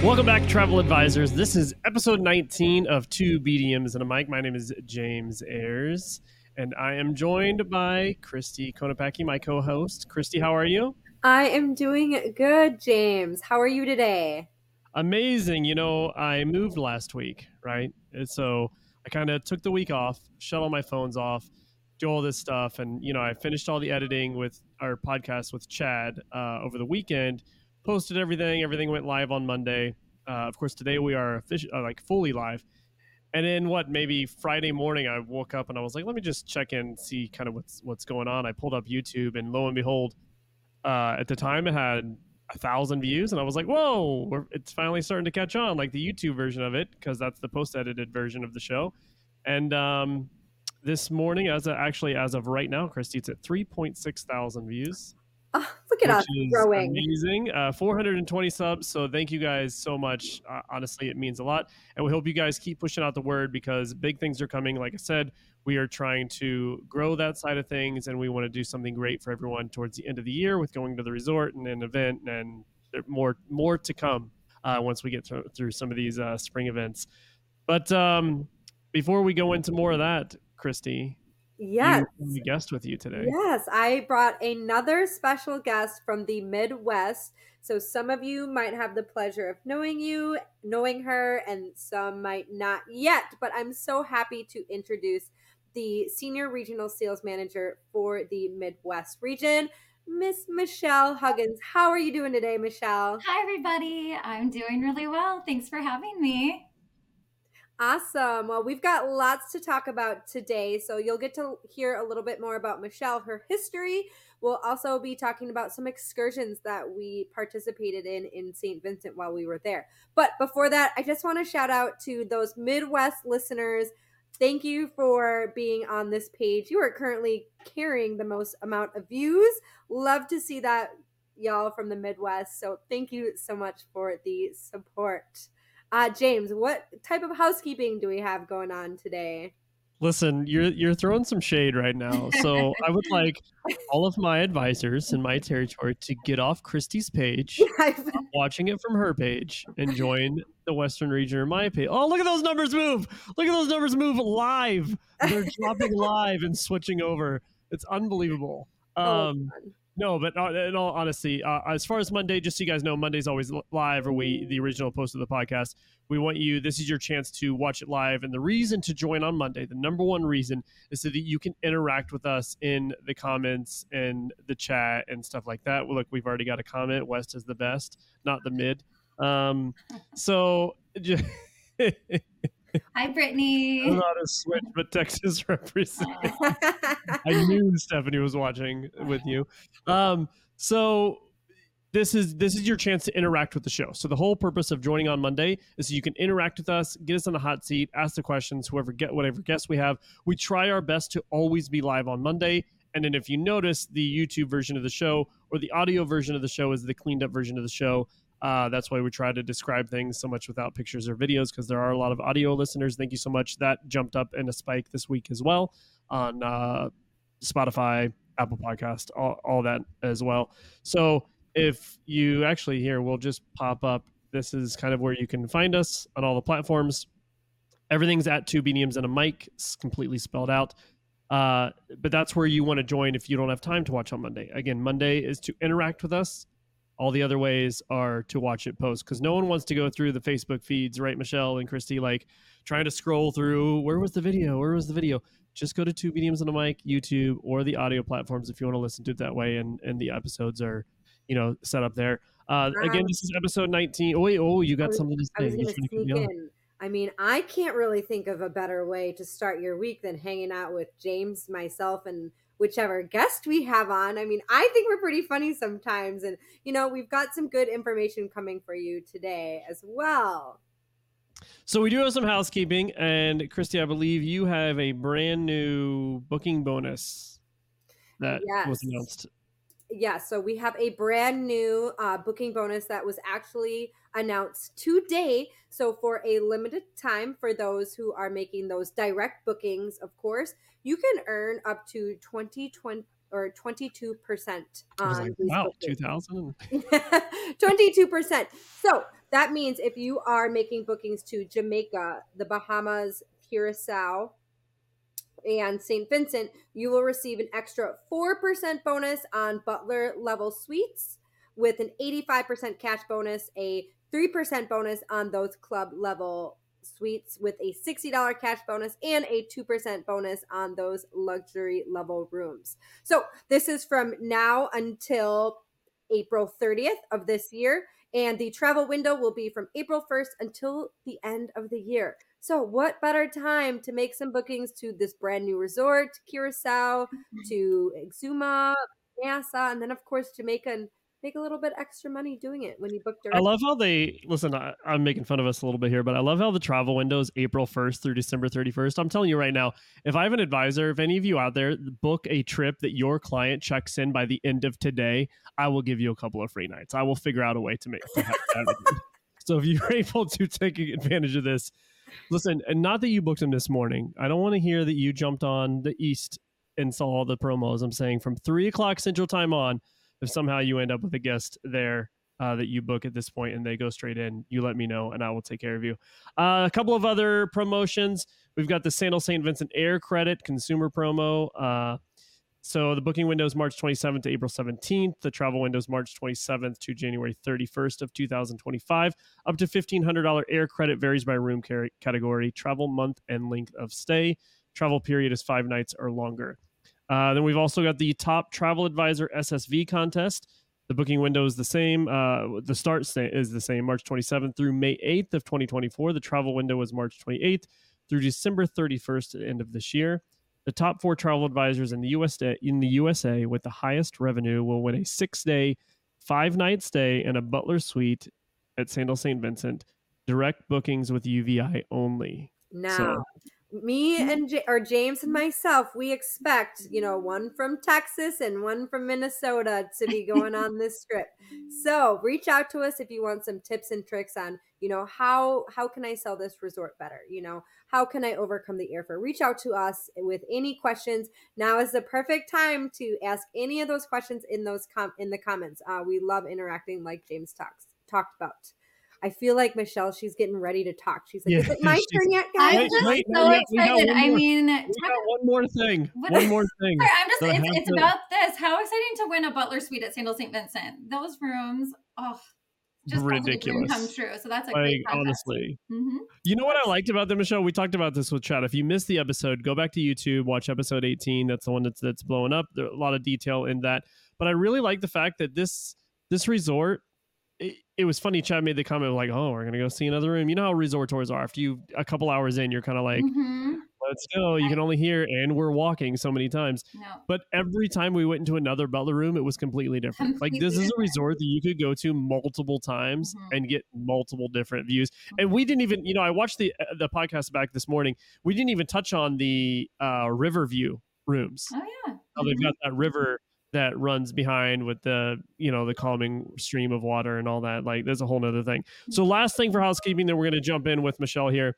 Welcome back, Travel Advisors. This is episode 19 of Two BDMs and a Mic. My name is James Ayers, and I am joined by Christy Konopacki, my co-host. Christy, how are you? I am doing good, James. How are you today? Amazing. You know, I moved last week, right? And so I kind of took the week off, shut all my phones off, do all this stuff. And, you know, I finished all the editing with our podcast with Chad over the weekend, posted everything. Everything went live on Monday. Of course, today we are fully live. And then maybe Friday morning, I woke up and I was like, let me just check in, see kind of what's going on. I pulled up YouTube, and lo and behold, at the time it had 1,000 views, and I was like, whoa, it's finally starting to catch on, like the YouTube version of it, because that's the post-edited version of the show. And this morning, as of right now, Christy, it's at 3.6 thousand views. Oh, look at us growing. Amazing. 420 subs. So thank you guys so much. Honestly, it means a lot. And we hope you guys keep pushing out the word, because big things are coming. Like I said, we are trying to grow that side of things, and we want to do something great for everyone towards the end of the year with going to the resort and an event, and more to come once we get through some of these spring events. But before we go into more of that, Christy, Yes. you have a guest with you today. Yes, I brought another special guest from the Midwest. So some of you might have the pleasure of knowing her, and some might not yet. But I'm so happy to introduce the Senior Regional Sales Manager for the Midwest region, Miss Michelle Huggins. How are you doing today, Michelle? Hi, everybody. I'm doing really well. Thanks for having me. Awesome. Well, we've got lots to talk about today, so you'll get to hear a little bit more about Michelle, her history. We'll also be talking about some excursions that we participated in St. Vincent while we were there. But before that, I just want to shout out to those Midwest listeners. Thank you for being on this page. You are currently carrying the most amount of views. Love to see that, y'all from the Midwest. So thank you so much for the support. James, what type of housekeeping do we have going on today? Listen, you're throwing some shade right now. So I would like all of my advisors in my territory to get off Christy's page, watching it from her page, and join the Western region or my page. Oh, look at those numbers move! Look at those numbers move live. They're dropping live and switching over. It's unbelievable. No, but in all honesty, as far as Monday, just so you guys know, Monday's always live, or the original post of the podcast. We want you, this is your chance to watch it live. And the reason to join on Monday, the number one reason, is so that you can interact with us in the comments and the chat and stuff like that. Well, look, we've already got a comment. West is the best, not the mid. So... Hi, Brittany. I'm not a switch, but Texas represent. I knew Stephanie was watching with you. So this is your chance to interact with the show. So the whole purpose of joining on Monday is so you can interact with us, get us on the hot seat, ask the questions, whatever guests we have. We try our best to always be live on Monday. And then if you notice, the YouTube version of the show or the audio version of the show is the cleaned up version of the show. That's why we try to describe things so much without pictures or videos, because there are a lot of audio listeners. Thank you so much. That jumped up in a spike this week as well on Spotify, Apple Podcast, all that as well. So if you actually here, we'll just pop up. This is kind of where you can find us on all the platforms. Everything's at Two BDMs and a Mic. It's completely spelled out. But that's where you want to join if you don't have time to watch on Monday. Again, Monday is to interact with us. All the other ways are to watch it post, because no one wants to go through the Facebook feeds, right, Michelle and Christy, like trying to scroll through, where was the video? Just go to Two BDMs and a Mic, YouTube, or the audio platforms if you want to listen to it that way, and the episodes are, set up there. Again, this is episode 19. Oh, you got something to say. I was going to sneak in. I mean, I can't really think of a better way to start your week than hanging out with James, myself, and whichever guest we have on. I mean, I think we're pretty funny sometimes. And, we've got some good information coming for you today as well. So we do have some housekeeping. And Christy, I believe you have a brand new booking bonus that was announced. Yeah, so we have a brand new booking bonus that was actually announced today. So for a limited time, for those who are making those direct bookings, of course, you can earn up to 22% on wow, 2,000? 22%. So that means if you are making bookings to Jamaica, the Bahamas, Curacao, and St. Vincent, you will receive an extra 4% bonus on Butler level suites with an 85% cash bonus, a 3% bonus on those club level suites with a $60 cash bonus, and a 2% bonus on those luxury level rooms. So this is from now until April 30th of this year. And the travel window will be from April 1st until the end of the year. So what better time to make some bookings to this brand new resort, Curacao, to Exuma, Nassau, and then of course Jamaica, and make a little bit extra money doing it when you book I direct. love how listen, I'm making fun of us a little bit here, but I love how the travel window is April 1st through December 31st. I'm telling you right now, if I have an advisor, if any of you out there book a trip that your client checks in by the end of today, I will give you a couple of free nights. I will figure out a way to have that. So if you're able to take advantage of this, listen, and not that you booked them this morning. I don't want to hear that you jumped on the East and saw all the promos. I'm saying from 3:00 Central Time on, if somehow you end up with a guest there that you book at this point and they go straight in, you let me know and I will take care of you. A couple of other promotions. We've got the Sandals St. Vincent Air Credit consumer promo. So the booking window is March 27th to April 17th. The travel window is March 27th to January 31st of 2025. Up to $1,500 air credit varies by room category, travel month, and length of stay. Travel period is 5 nights or longer. Then we've also got the Top Travel Advisor SSV contest. The booking window is the same. The start is the same, March 27th through May 8th of 2024. The travel window is March 28th through December 31st at the end of this year. The top 4 travel advisors in the USA with the highest revenue will win a 6-day, 5-night stay in a Butler suite at Sandals St. Vincent. Direct bookings with UVI only. Now, me and James and myself, we expect, one from Texas and one from Minnesota to be going on this trip. So reach out to us if you want some tips and tricks on, how can I sell this resort better? How can I overcome the airfare? Reach out to us with any questions. Now is the perfect time to ask any of those questions in the comments. We love interacting, like James talked about. I feel like Michelle, she's getting ready to talk. She's like, is it my turn yet, guys? I'm just so excited. We got one more thing. One more thing. Sorry, it's about this. How exciting to win a Butler suite at Sandals St. Vincent. Those rooms, just ridiculous. Come true. So that's a great contest. Honestly. Mm-hmm. You know what I liked about them, Michelle? We talked about this with Chad. If you missed the episode, go back to YouTube, watch episode 18. That's the one that's blowing up. There's a lot of detail in that. But I really like the fact that this resort, it was funny. Chad made the comment like, "Oh, we're gonna go see another room." You know how resort tours are. After a couple hours in, you're kind of like, "Let's go." You can only hear, and we're walking so many times. No. But every time we went into another Butler room, it was completely different. Like this is a resort that you could go to multiple times and get multiple different views. And we didn't even, I watched the podcast back this morning. We didn't even touch on the Riverview rooms. Oh yeah. How they've got that river that runs behind with the calming stream of water and all that. Like there's a whole nother thing. So last thing for housekeeping, then we're going to jump in with Michelle here.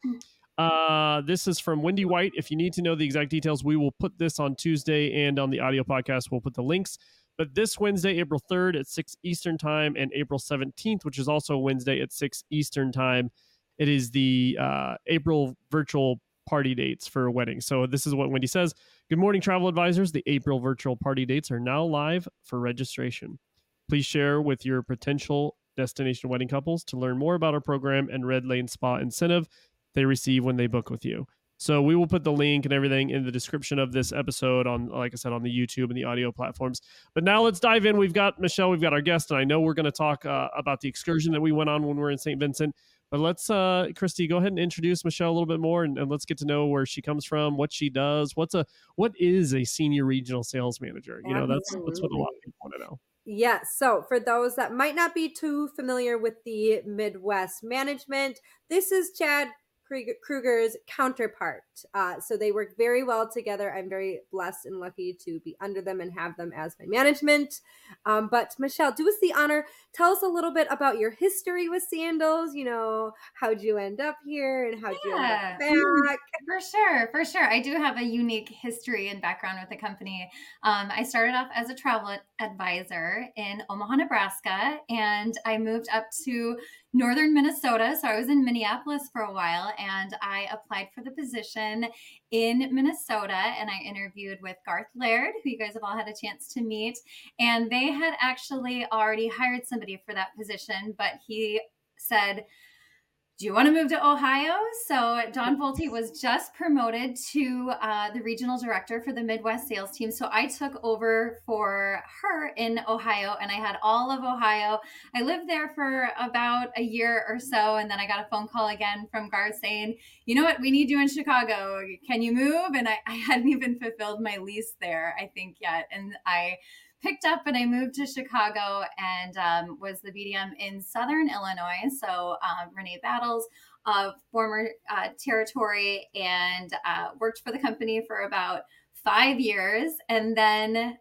This is from Wendy White. If you need to know the exact details, we will put this on Tuesday, and on the audio podcast, we'll put the links. But this Wednesday, April 3rd at 6 Eastern time, and April 17th, which is also Wednesday at 6 Eastern time, it is the April virtual party dates for weddings. So this is what Wendy says. Good morning, travel advisors. The April virtual party dates are now live for registration. Please share with your potential destination wedding couples to learn more about our program and Red Lane Spa incentive they receive when they book with you. So we will put the link and everything in the description of this episode on, like I said, on the YouTube and the audio platforms. But now let's dive in. We've got Michelle, we've got our guest, and I know we're going to talk about the excursion that we went on when we were in St. Vincent. But let's, Christy, go ahead and introduce Michelle a little bit more, and let's get to know where she comes from, what she does, what is a senior regional sales manager? That's what a lot of people want to know. Yes. So for those that might not be too familiar with the Midwest management, this is Chad Kruger's counterpart. So they work very well together. I'm very blessed and lucky to be under them and have them as my management. But Michelle, do us the honor. Tell us a little bit about your history with Sandals. How'd you end up here and how'd you end up back? For sure. I do have a unique history and background with the company. I started off as a travel advisor in Omaha, Nebraska, and I moved up to northern Minnesota. So I was in Minneapolis for a while, and I applied for the position in Minnesota, and I interviewed with Garth Laird, who you guys have all had a chance to meet. And they had actually already hired somebody for that position, but he said, do you want to move to Ohio? So Dawn Volte was just promoted to the regional director for the Midwest sales team. So I took over for her in Ohio, and I had all of Ohio. I lived there for about a year or so, and then I got a phone call again from Garth saying, you know what, we need you in Chicago. Can you move? And I hadn't even fulfilled my lease there, I think, yet. And I picked up and I moved to Chicago and was the BDM in Southern Illinois. So Renee Battles of former territory, and worked for the company for about 5 years, and then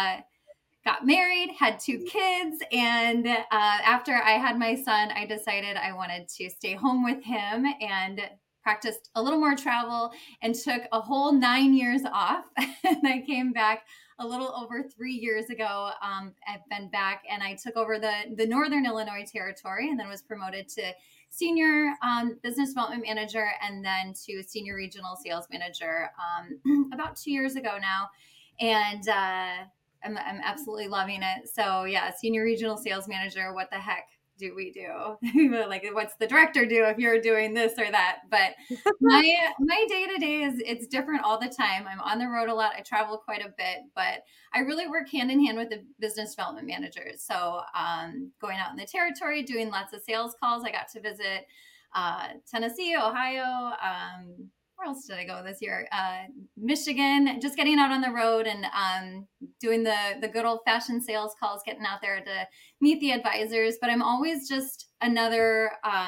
got married, had 2 kids. And after I had my son, I decided I wanted to stay home with him and practiced a little more travel and took a whole 9 years off. And I came back a little over 3 years ago. I've been back, and I took over the Northern Illinois territory, and then was promoted to senior business development manager, and then to senior regional sales manager about 2 years ago now. And I'm absolutely loving it. So yeah, senior regional sales manager, what the heck do we do? Like, what's the director do if you're doing this or that? But my day-to-day it's different all the time. I'm on the road a lot. I travel quite a bit, but I really work hand in hand with the business development managers. So going out in the territory, doing lots of sales calls. I got to visit Tennessee, Ohio, where else did I go this year? Michigan, just getting out on the road and doing the good old fashioned sales calls, getting out there to meet the advisors. But I'm always just another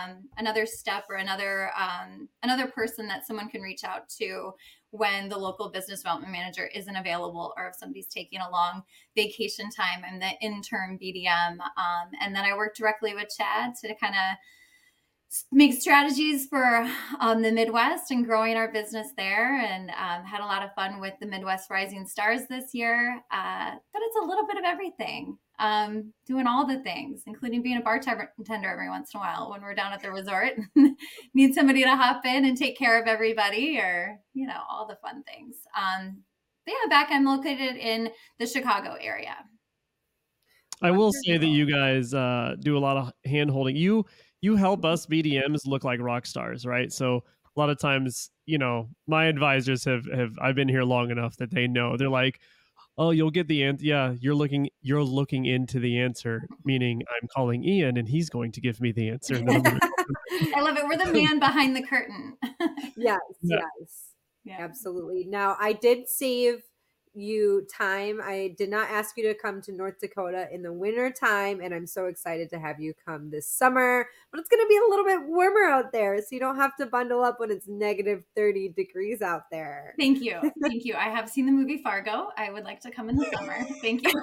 step or another person that someone can reach out to when the local business development manager isn't available, or if somebody's taking a long vacation time. I'm the interim BDM. And then I work directly with Chad to kind of make strategies for the Midwest and growing our business there, and had a lot of fun with the Midwest Rising Stars this year. But it's a little bit of everything, doing all the things, including being a bartender every once in a while when we're down at the resort. Need somebody to hop in and take care of everybody, or, all the fun things. But yeah, back, I'm located in the Chicago area. I will say that you guys do a lot of hand holding. You help us BDMs look like rock stars, right? So a lot of times, my advisors have I've been here long enough that they know. They're like, oh, you'll get the answer. Yeah, you're looking into the answer, meaning I'm calling Ian and he's going to give me the answer. And then I love it. We're the man behind the curtain. Yes. Yeah. Absolutely. Now, I did save you time. I did not ask you to come to North Dakota in the winter time, and I'm so excited to have you come this summer. But it's going to be a little bit warmer out there, so you don't have to bundle up when it's negative 30 degrees out there. Thank you. I have seen the movie Fargo. I would like to come in the summer. Thank you.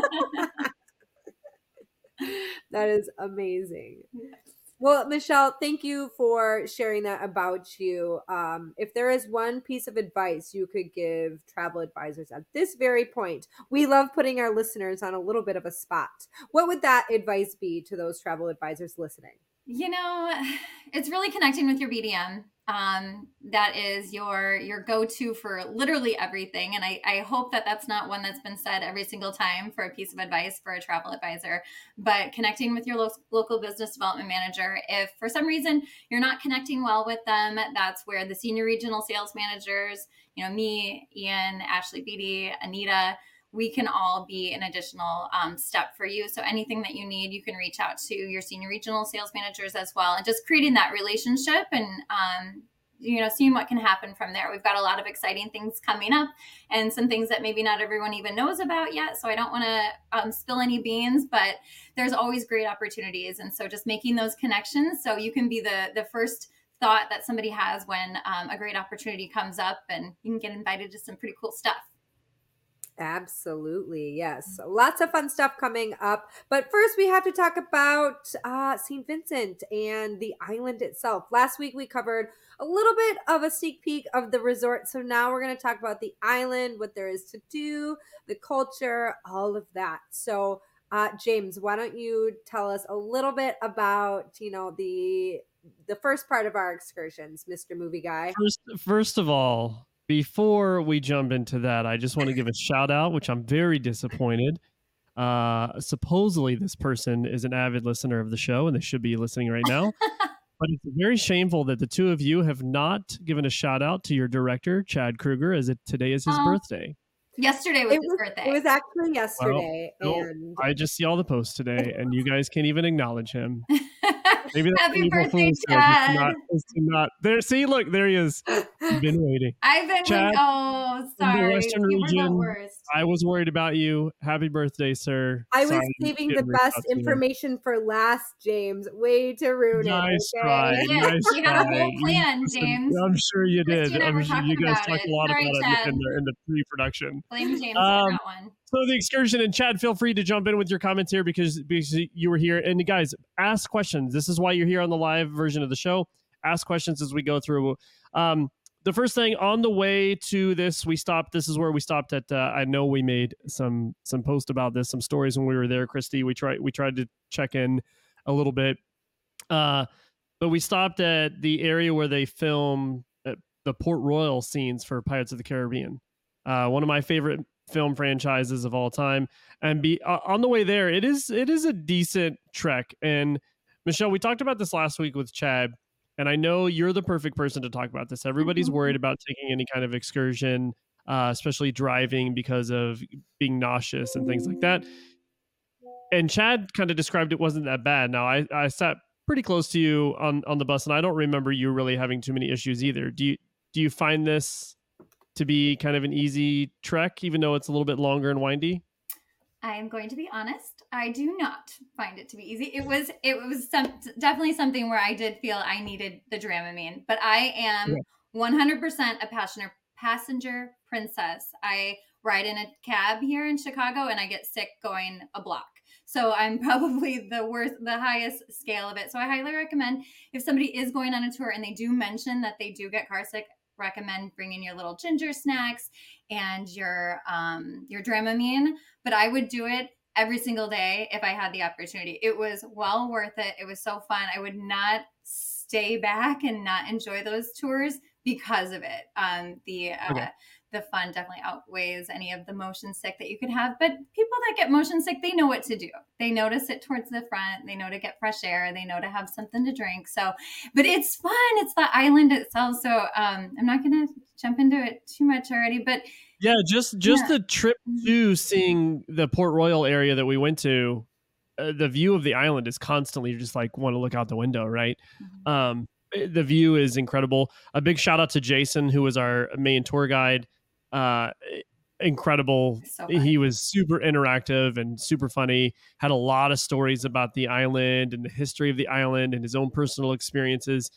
That is amazing. Well, Michelle, thank you for sharing that about you. If there is one piece of advice you could give travel advisors at this very point, we love putting our listeners on a little bit of a spot. What would that advice be to those travel advisors listening? It's really connecting with your BDM. That is your go-to for literally everything. And I hope that that's not one that's been said every single time for a piece of advice for a travel advisor, but connecting with your local business development manager. If for some reason you're not connecting well with them, that's where the senior regional sales managers, me, Ian, Ashley Beatty, Anita, we can all be an additional step for you. So anything that you need, you can reach out to your senior regional sales managers as well, and just creating that relationship and, seeing what can happen from there. We've got a lot of exciting things coming up and some things that maybe not everyone even knows about yet. So I don't want to spill any beans, but there's always great opportunities. And so just making those connections so you can be the first thought that somebody has when a great opportunity comes up, and you can get invited to some pretty cool stuff. Absolutely, yes. Lots of fun stuff coming up. But first, we have to talk about St. Vincent and the island itself. Last week, we covered a little bit of a sneak peek of the resort. So now we're going to talk about the island, what there is to do, the culture, all of that. So, James, why don't you tell us a little bit about, the first part of our excursions, Mr. Movie Guy? First of all, before we jump into that, I just want to give a shout out, which I'm very disappointed. Supposedly, this person is an avid listener of the show, and they should be listening right now. But it's very shameful that the two of you have not given a shout out to your director, Chad Kruger, as today is his birthday. Yesterday was his birthday. It was actually yesterday. Well, and I just see all the posts today, and you guys can't even acknowledge him. Maybe that's Happy birthday, Chad. Not there. See, look, there he is. I've been waiting. I've been Chad, oh, sorry. In the Western region, worst. I was worried about you. Happy birthday, sir. I was saving the best information for last, James. Way to ruin nice it. Try. Yes, nice we had a whole plan, James. I'm sure you did. I'm sure you guys talked a lot Sorry, about it in the pre-production. Blame James for that one. So the excursion, and Chad, feel free to jump in with your comments here because you were here. And guys, ask questions. This is why you're here on the live version of the show. Ask questions as we go through. The first thing on the way to this, we stopped. This is where we stopped at. I know we made some post about this, some stories when we were there, Christy. We tried to check in a little bit, but we stopped at the area where they film the Port Royal scenes for Pirates of the Caribbean. One of my favorite film franchises of all time, and on the way there, it is a decent trek. And Michelle, we talked about this last week with Chad, and I know you're the perfect person to talk about this. Everybody's worried about taking any kind of excursion, especially driving, because of being nauseous and things like that. And Chad kind of described it wasn't that bad. Now I sat pretty close to you on the bus, and I don't remember you really having too many issues either. Do you find this to be kind of an easy trek, even though it's a little bit longer and windy? I am going to be honest. I do not find it to be easy. It was definitely something where I did feel I needed the Dramamine, but I am 100% a passenger princess. I ride in a cab here in Chicago, and I get sick going a block. So I'm probably the highest scale of it. So I highly recommend, if somebody is going on a tour and they do mention that they do get car sick, recommend bringing your little ginger snacks and your Dramamine. But I would do it every single day if I had the opportunity. It was well worth it. It was so fun. I would not stay back and not enjoy those tours because of it. The fun definitely outweighs any of the motion sick that you could have. But people that get motion sick, they know what to do. They know to sit towards the front. They know to get fresh air. They know to have something to drink. So, but it's fun. It's the island itself. So I'm not going to jump into it too much already. But yeah, just the trip to seeing the Port Royal area that we went to, the view of the island is constantly just like want to look out the window, right? Mm-hmm. The view is incredible. A big shout out to Jason, who was our main tour guide. Incredible. So he was super interactive and super funny, had a lot of stories about the island and the history of the island and his own personal experiences.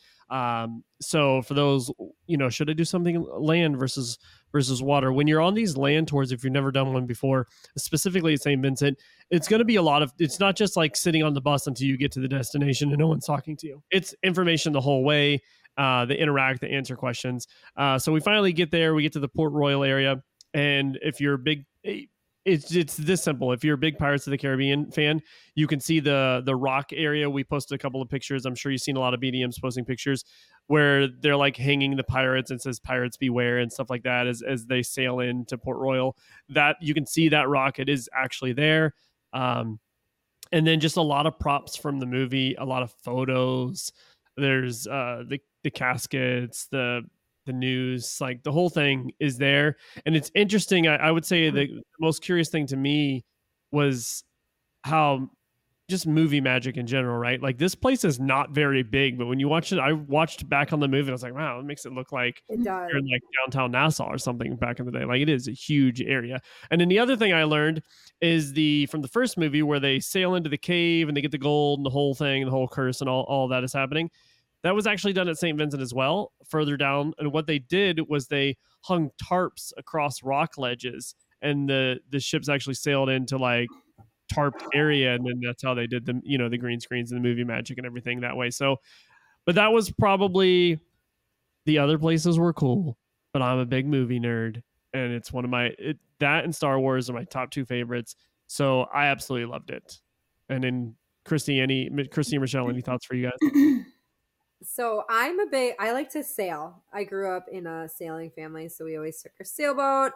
So for those, should I do something land versus water? When you're on these land tours, if you've never done one before, specifically at St. Vincent, it's going to be it's not just like sitting on the bus until you get to the destination and no one's talking to you. It's information the whole way. They interact, they answer questions. So we finally get there. We get to the Port Royal area. And if you're a big, it's this simple. If you're a big Pirates of the Caribbean fan, you can see the rock area. We posted a couple of pictures. I'm sure you've seen a lot of BDMs posting pictures where they're like hanging the pirates and says "Pirates Beware" and stuff like that as they sail into Port Royal. That you can see that rock. It is actually there. And then just a lot of props from the movie, a lot of photos. There's the caskets, the news, like the whole thing is there. And it's interesting. I would say the most curious thing to me was how just movie magic in general, right? Like this place is not very big, but when you watch it, I watched back on the movie and I was like, wow, it makes it look like you're in like downtown Nassau or something back in the day. Like it is a huge area. And then the other thing I learned is from the first movie where they sail into the cave and they get the gold and the whole thing, the whole curse and all that is happening. That was actually done at St. Vincent as well, further down. And what they did was they hung tarps across rock ledges and the ships actually sailed into like tarped area, and then that's how they did the the green screens and the movie magic and everything that way. So, but that was probably, the other places were cool, but I'm a big movie nerd, and it's one of that and Star Wars are my top two favorites. So I absolutely loved it. And then Christy and Michelle, any thoughts for you guys? So I like to sail. I grew up in a sailing family, so we always took our sailboat.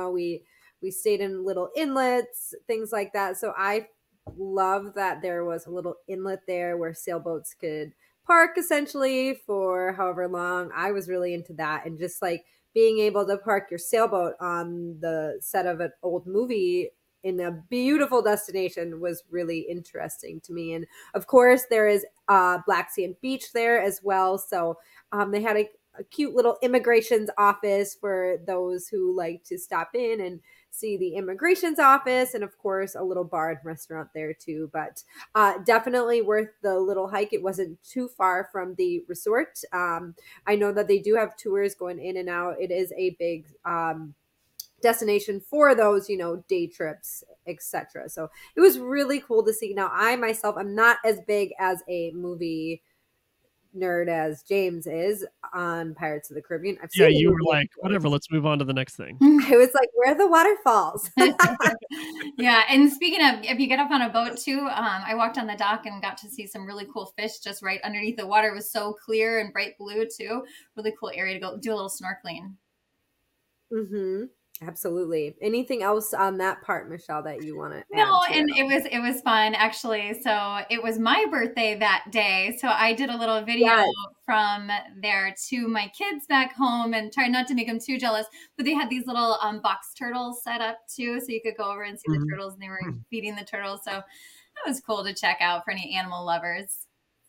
We stayed in little inlets, things like that. So I love that there was a little inlet there where sailboats could park essentially for however long. I was really into that, and just like being able to park your sailboat on the set of an old movie in a beautiful destination was really interesting to me. And of course, there is Black Sand Beach there as well. So they had a cute little immigrations office for those who like to stop in and see the immigrations office, and of course a little bar and restaurant there too. But definitely worth the little hike. It wasn't too far from the resort. I know that they do have tours going in and out. It is a big destination for those day trips, etc. So it was really cool to see. Now I myself, I'm not as big as a movie nerd as James is on Pirates of the Caribbean. You were like, whatever, let's move on to the next thing. I was like, where are the waterfalls? Yeah, and speaking of, if you get up on a boat too, I walked on the dock and got to see some really cool fish just right underneath the water. It was so clear and bright blue too. Really cool area to go do a little snorkeling. Mm-hmm. Absolutely. Anything else on that part, Michelle, that you want to add? No, and it was fun actually. So it was my birthday that day. So I did a little video from there to my kids back home, and tried not to make them too jealous. But they had these little box turtles set up too, so you could go over and see the turtles, and they were feeding the turtles. So that was cool to check out for any animal lovers.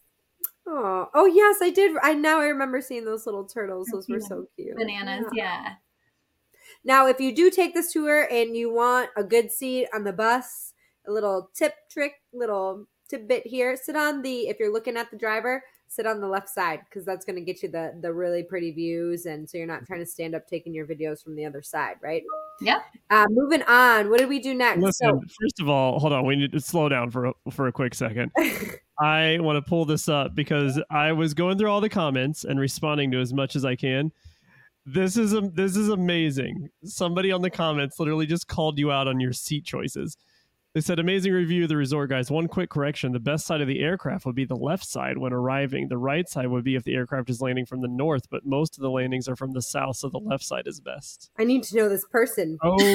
Oh yes, I did. I remember seeing those little turtles. Those were so cute. Bananas, yeah. Now, if you do take this tour and you want a good seat on the bus, a little little tidbit here, if you're looking at the driver, sit on the left side, because that's going to get you the really pretty views. And so you're not trying to stand up taking your videos from the other side, right? Yeah. Moving on. What did we do next? Listen, first of all, hold on. We need to slow down for a quick second. I want to pull this up because I was going through all the comments and responding to as much as I can. This is amazing. Somebody on the comments literally just called you out on your seat choices. They said, amazing review of the resort, guys. One quick correction. The best side of the aircraft would be the left side when arriving. The right side would be if the aircraft is landing from the north, but most of the landings are from the south, so the left side is best. I need to know this person.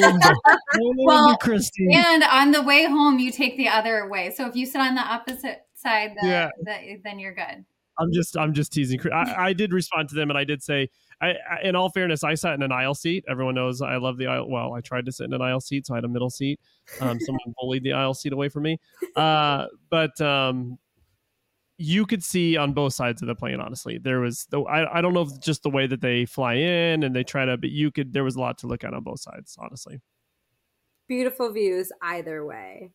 Well, Christy. And on the way home, you take the other way. So if you sit on the opposite side, then you're good. I'm just teasing. I did respond to them, and I did say, in all fairness, I sat in an aisle seat. Everyone knows I love the aisle. Well, I tried to sit in an aisle seat, so I had a middle seat. Someone bullied the aisle seat away from me. But you could see on both sides of the plane, honestly. There was, I don't know if just the way that they fly in and they try to, but there was a lot to look at on both sides, honestly. Beautiful views either way.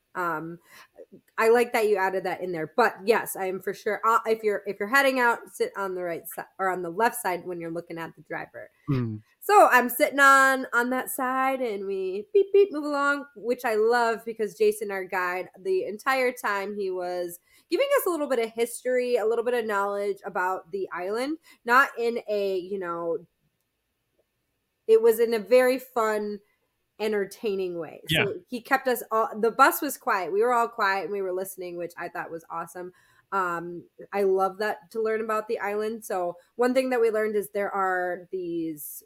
I like that you added that in there, but yes, I am for sure. If you're heading out, sit on the right side or on the left side when you're looking at the driver. So I'm sitting on that side, and we beep beep move along, which I love because Jason, our guide, the entire time he was giving us a little bit of history, a little bit of knowledge about the island, not in a it was in a very fun, entertaining way. Yeah. So he kept us all, the bus was quiet. We were all quiet and we were listening, which I thought was awesome. I love that, to learn about the island. So one thing that we learned is there are these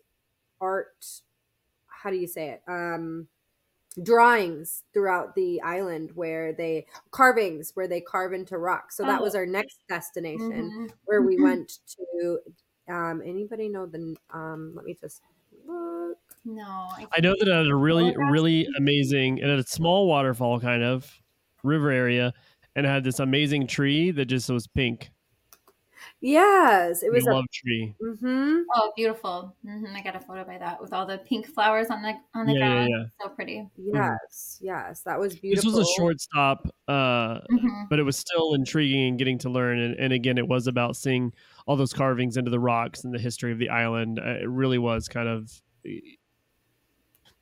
drawings throughout the island carvings where they carve into rock. So that was our next destination where we went to. Anybody know let me just look. No, I know that it had a really, really amazing, and a small waterfall kind of river area, and it had this amazing tree that just was pink. Yes, it was a love tree. Oh, beautiful! I got a photo by that with all the pink flowers on the ground. Yeah. So pretty. Yes, that was beautiful. This was a short stop, but it was still intriguing and getting to learn. And again, it was about seeing all those carvings into the rocks and the history of the island. It really was kind of.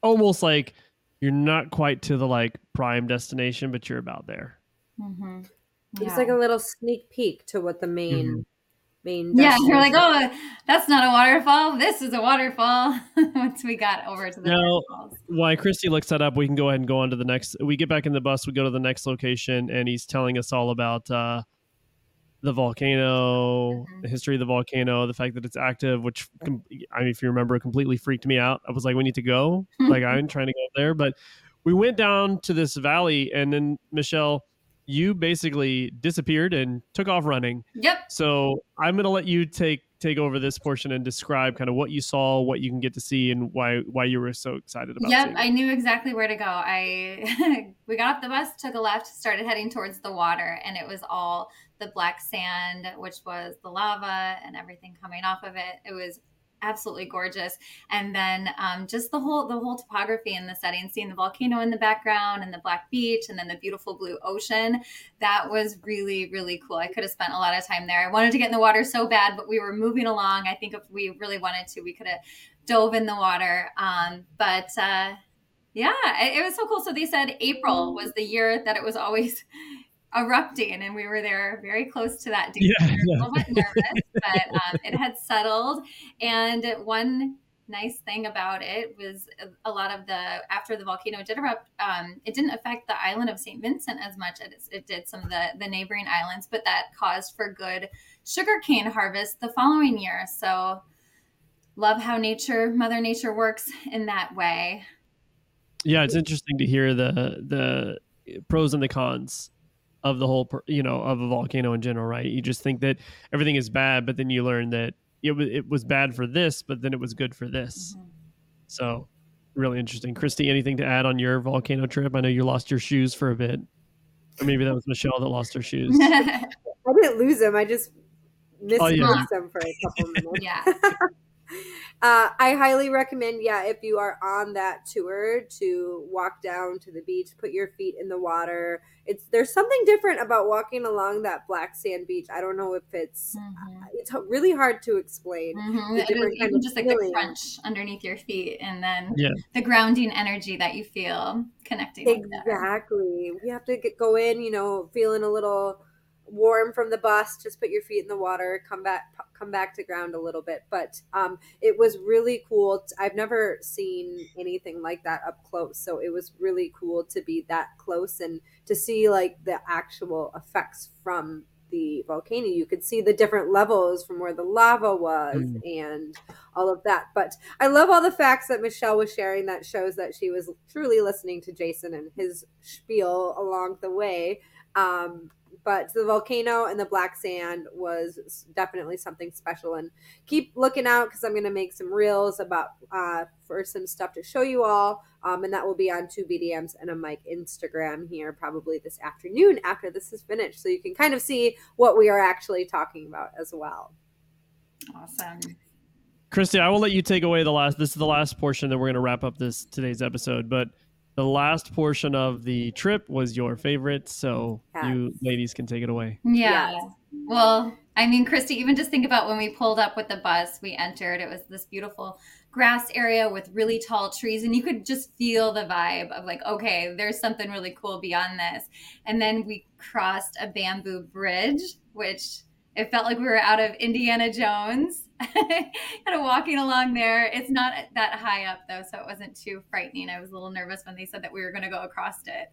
almost like you're not quite to the like prime destination, but you're about there. Mm-hmm. It was like a little sneak peek to what the main Yeah, you're like, destination. oh, that's not a waterfall. This is a waterfall. Once we got over to the Now, waterfalls. while Christy looks that up, we can go ahead and go on to the next. We get back in the bus, we go to the next location, and he's telling us all about the volcano, the history of the volcano, the fact that it's active, which, I mean, if you remember, completely freaked me out. I was like, we need to go. Like, I'm trying to go there. But we went down to this valley, and then, Michelle, you basically disappeared and took off running. Yep. So I'm going to let you take over this portion and describe kind of what you saw, what you can get to see, and why you were so excited about Yep, seeing I it. knew exactly where to go. We got off the bus, took a left, started heading towards the water, and it was all the black sand, which was the lava and everything coming off of it. It was absolutely gorgeous. And then just the whole topography and the setting, seeing the volcano in the background and the black beach and then the beautiful blue ocean, that was really, really cool. I could have spent a lot of time there. I wanted to get in the water so bad, but we were moving along. I think if we really wanted to, we could have dove in the water. Yeah, it was so cool. So they said April was the year that it was always erupting, and we were there very close to that date. Yeah, We were a little bit nervous, but it had settled. And one nice thing about it was a lot of after the volcano did erupt, it didn't affect the island of St. Vincent as much as it did some of the neighboring islands, but that caused for good sugarcane harvest the following year. So love how Mother Nature works in that way. Yeah, it's interesting to hear the pros and the cons of the whole, of a volcano in general, right? You just think that everything is bad, but then you learn that it was bad for this, but then it was good for this. Mm-hmm. So really interesting. Christy, anything to add on your volcano trip? I know you lost your shoes for a bit, or maybe that was Michelle that lost her shoes. I didn't lose them. I just misplaced them for a couple minutes. Yeah. I highly recommend, if you are on that tour, to walk down to the beach, put your feet in the water. There's something different about walking along that black sand beach. I don't know if it's really hard to explain. Even just like the crunch underneath your feet, and then the grounding energy that you feel connecting. Exactly. We have to go in, feeling a little warm from the bus. Just put your feet in the water, come back to ground a little bit. But it was really cool. I've never seen anything like that up close, so it was really cool to be that close and to see like the actual effects from the volcano. You could see the different levels from where the lava was and all of that. But I love all the facts that Michelle was sharing that shows that she was truly listening to Jason and his spiel along the way. But the volcano and the black sand was definitely something special. And keep looking out, because I'm going to make some reels about for some stuff to show you all. And that will be on 2BDMs and a Mike Instagram here probably this afternoon after this is finished. So you can kind of see what we are actually talking about as well. Awesome. Christy, I will let you take away this is the last portion that we're going to wrap up today's episode. But the last portion of the trip was your favorite, so you ladies can take it away. Yeah. Yes. Well, I mean, Christy, even just think about when we pulled up with the bus, we entered, it was this beautiful grass area with really tall trees, and you could just feel the vibe of like, okay, there's something really cool beyond this. And then we crossed a bamboo bridge, which it felt like we were out of Indiana Jones, kind of walking along there. It's not that high up though, so it wasn't too frightening. I was a little nervous when they said that we were going to go across it.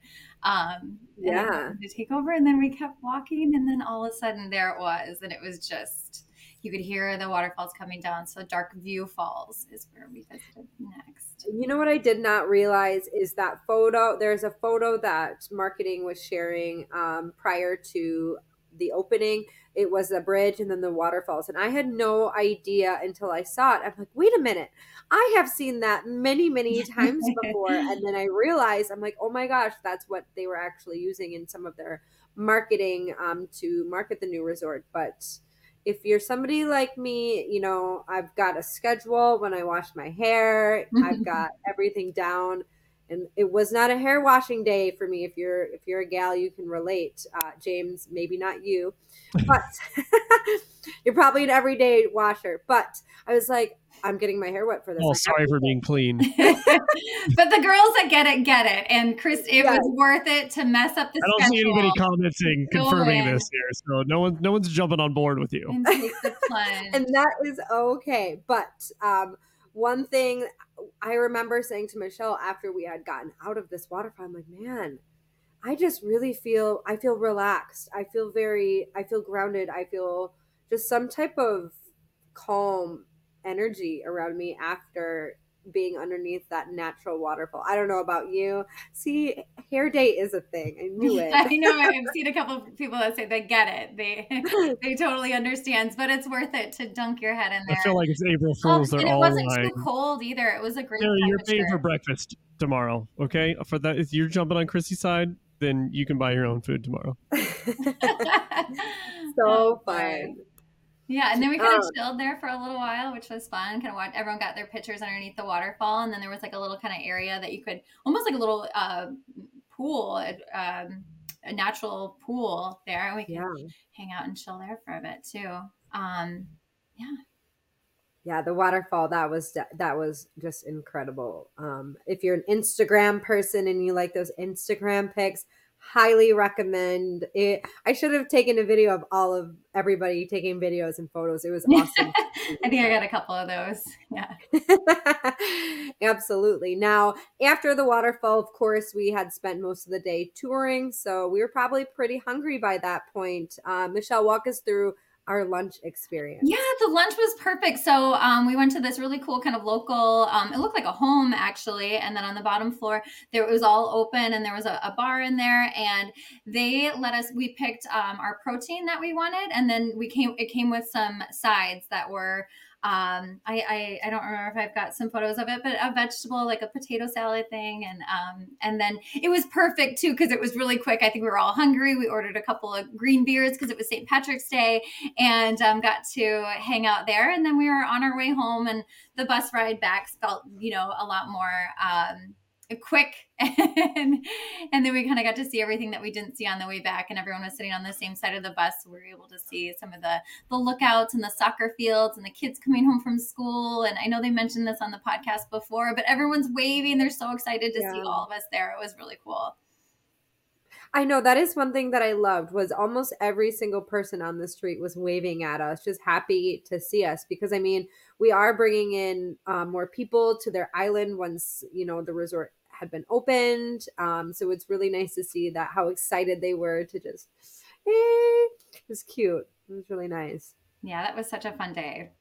To take over, and then we kept walking, and then all of a sudden there it was, and it was just, you could hear the waterfalls coming down. So Dark View Falls is where we visited next. You know what I did not realize is that photo. There's a photo that marketing was sharing prior to the opening. It was a bridge and then the waterfalls, and I had no idea until I saw it. I'm like, wait a minute, I have seen that many times before. And then I realized, I'm like, oh my gosh, that's what they were actually using in some of their marketing to market the new resort. But if you're somebody like me, I've got a schedule when I wash my hair. I've got everything down. And it was not a hair washing day for me. If you're a gal, you can relate. James, maybe not you, but you're probably an everyday washer. But I was like, I'm getting my hair wet for this. Oh, sorry for being clean. But the girls that get it. And Chris, it was worth it to mess up the schedule. I don't see anybody commenting, confirming this here. So no one's jumping on board with you. And take the plunge. And that is okay. But one thing I remember saying to Michelle after we had gotten out of this waterfall, I'm like, man, I just really feel relaxed. I feel grounded. I feel just some type of calm energy around me after being underneath that natural waterfall. I don't know about you. See, hair day is a thing. I knew it. I know. I've seen a couple of people that say they get it. They totally understands, but it's worth it to dunk your head in there. I feel like it's April Fools. And They're it all wasn't lying. too cold either. It was a great Sarah, you're paying temperature. for breakfast tomorrow, okay? For that, if you're jumping on Chrissy's side, then you can buy your own food tomorrow. So fun. Yeah, and then we kind of chilled there for a little while, which was fun. Kind of watched, everyone got their pictures underneath the waterfall, and then there was like a little kind of area that you could, almost like a little pool, a natural pool there, and we could hang out and chill there for a bit too. Yeah, the waterfall, that was just incredible. If you're an Instagram person and you like those Instagram pics, highly recommend it. I should have taken a video of everybody taking videos and photos. It was awesome. I think I got a couple of those. Yeah. Absolutely. Now, after the waterfall, of course, we had spent most of the day touring, so we were probably pretty hungry by that point. Michelle, walk us through our lunch experience. Yeah, the lunch was perfect. So we went to this really cool kind of local, it looked like a home actually. And then on the bottom floor, it was all open and there was a bar in there, and they let us, we picked our protein that we wanted. And then it came with some sides that were, I don't remember if I've got some photos of it, but a vegetable, like a potato salad thing. And then it was perfect too, because it was really quick. I think we were all hungry. We ordered a couple of green beers because it was St. Patrick's Day, and got to hang out there. And then we were on our way home, and the bus ride back felt, a lot more, quick. And then we kind of got to see everything that we didn't see on the way back, and everyone was sitting on the same side of the bus. So we were able to see some of the lookouts and the soccer fields and the kids coming home from school. And I know they mentioned this on the podcast before, but everyone's waving. They're so excited to see all of us there. It was really cool. I know, that is one thing that I loved, was almost every single person on the street was waving at us, just happy to see us, because we are bringing in more people to their island once, the resort had been opened. So it's really nice to see that, how excited they were to just, it was cute. It was really nice. Yeah, that was such a fun day.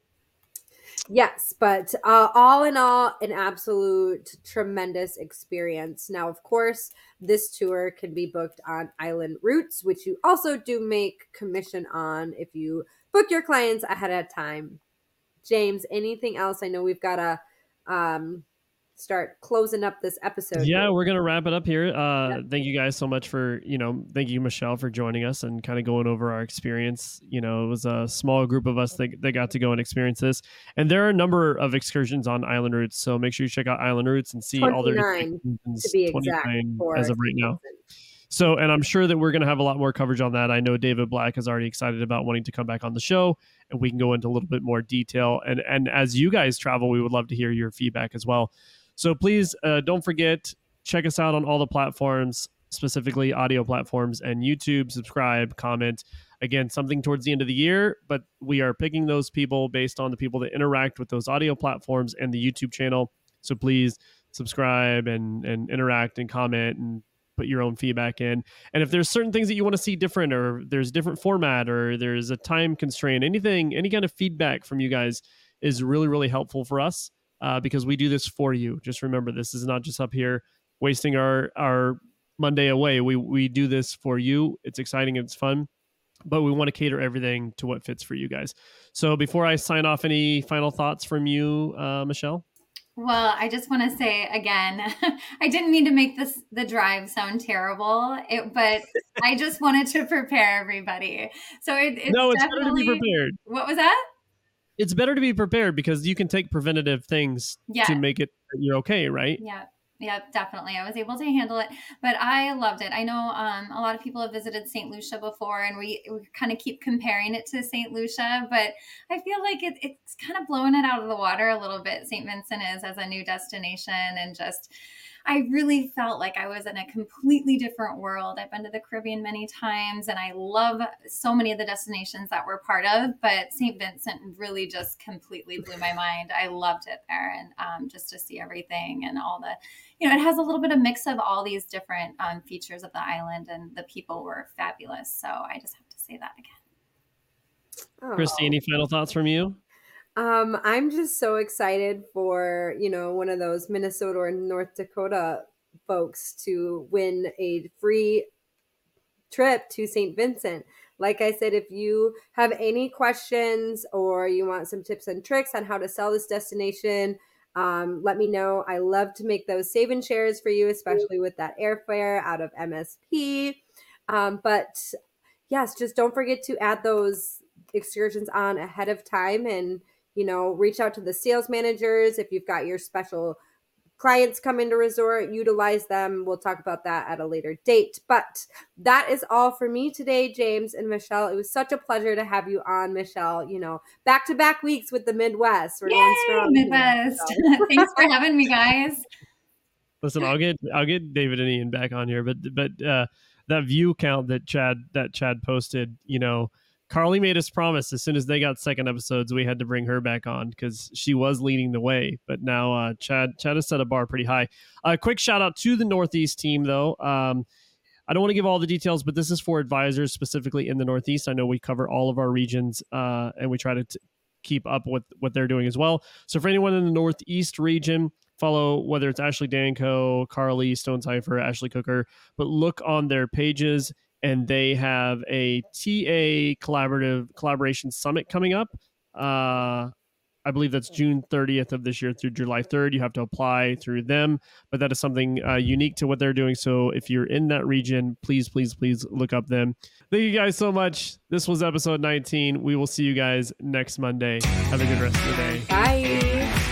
Yes, but all in all, an absolute tremendous experience. Now, of course, this tour can be booked on Island Routes, which you also do make commission on if you book your clients ahead of time. James, anything else? I know we've got to start closing up this episode. Yeah, we're going to wrap it up here. Thank you guys so much for, thank you, Michelle, for joining us and kind of going over our experience. It was a small group of us that got to go and experience this. And there are a number of excursions on Island Routes. So make sure you check out Island Routes and see all their excursions, to be exact, as of right now. So, and I'm sure that we're going to have a lot more coverage on that. I know David Black is already excited about wanting to come back on the show, and we can go into a little bit more detail. And as you guys travel, we would love to hear your feedback as well. So please don't forget, check us out on all the platforms, specifically audio platforms and YouTube. Subscribe, comment. Again, something towards the end of the year, but we are picking those people based on the people that interact with those audio platforms and the YouTube channel. So please subscribe and interact and comment and put your own feedback in. And if there's certain things that you want to see different, or there's different format, or there's a time constraint, any kind of feedback from you guys is really, really helpful for us. Because we do this for you. Just remember, this is not just up here wasting our Monday away. We do this for you. It's exciting. It's fun. But we want to cater everything to what fits for you guys. So before I sign off, any final thoughts from you, Michelle? Well, I just want to say again, I didn't mean to make the drive sound terrible, but I just wanted to prepare everybody. So it's better to be prepared. What was that? It's better to be prepared because you can take preventative things to make it you're okay, right? Yeah, Yep, definitely. I was able to handle it, but I loved it. I know a lot of people have visited St. Lucia before, and we kind of keep comparing it to St. Lucia, but I feel like it's kind of blowing it out of the water a little bit. St. Vincent is as a new destination, and just I really felt like I was in a completely different world. I've been to the Caribbean many times, and I love so many of the destinations that we're part of, but St. Vincent really just completely blew my mind. I loved it there, and just to see everything and all the, it has a little bit of mix of all these different features of the island, and the people were fabulous. So I just have to say that again. Christy, any final thoughts from you? I'm just so excited for, one of those Minnesota or North Dakota folks to win a free trip to St. Vincent. Like I said, if you have any questions or you want some tips and tricks on how to sell this destination, let me know. I love to make those save and shares for you, especially with that airfare out of MSP. But yes, just don't forget to add those excursions on ahead of time, and reach out to the sales managers. If you've got your special clients come into resort, utilize them. We'll talk about that at a later date. But that is all for me today, James and Michelle. It was such a pleasure to have you on, Michelle. Back-to-back weeks with the Midwest. We're going strong. Midwest. So. Thanks for having me, guys. Listen, I'll get David and Ian back on here, but that view count that Chad posted, Carly made us promise as soon as they got second episodes, we had to bring her back on because she was leading the way. But now Chad has set a bar pretty high. Quick shout out to the Northeast team, though. I don't want to give all the details, but this is for advisors specifically in the Northeast. I know we cover all of our regions and we try to keep up with what they're doing as well. So for anyone in the Northeast region, follow whether it's Ashley Danko, Carly, Stone Cipher, Ashley Cooker, but look on their pages. And they have a TA collaboration summit coming up. I believe that's June 30th of this year through July 3rd. You have to apply through them, but that is something unique to what they're doing. So if you're in that region, please, please, please look up them. Thank you guys so much. This was episode 19. We will see you guys next Monday. Have a good rest of the day. Bye.